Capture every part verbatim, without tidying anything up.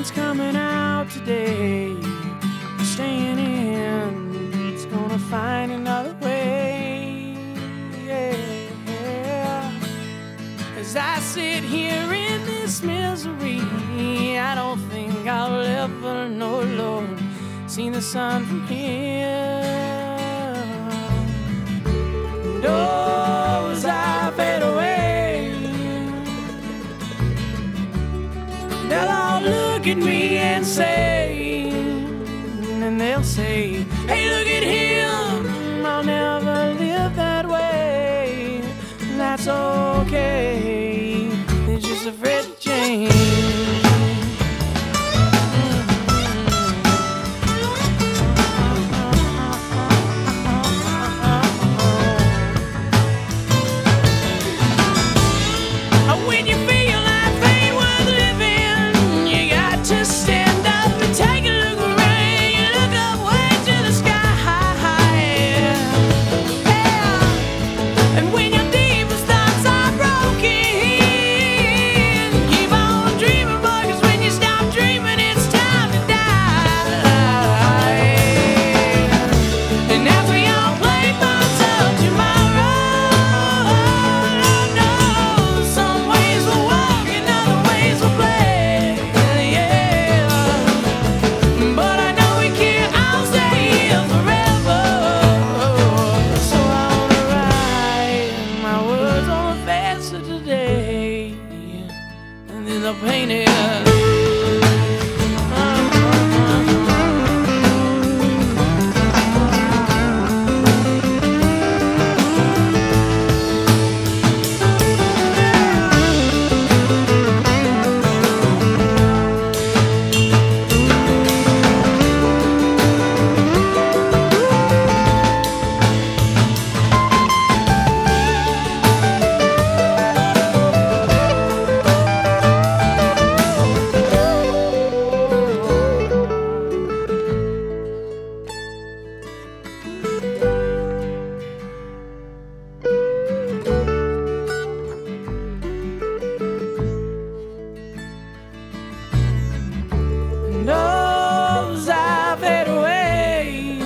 sun's coming out today. Staying in, it's gonna find another way. Yeah. As I sit here in this misery, I don't think I'll ever know, Lord, see the sun from here. And oh, as I fade away, they'll all look at me and say, and they'll say, hey, look at him, I'll never live that way. That's okay, they're just afraid to change. When you feel life ain't worth living, you got to stand up and take a look around. You look up way to the sky, yeah. And when your deepest thoughts are broken, keep on dreaming, boy, 'cause when you stop dreaming, it's time to die. And as we all play for till tomorrow, the painted knows I fade away.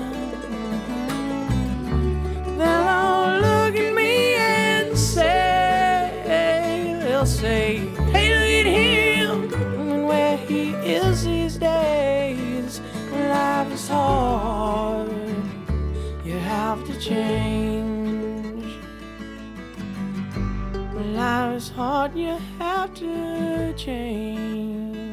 They'll all look at me and say, they'll say, hey, look at him and where he is these days. Life is hard, you have to change. Life is hard, you have to change.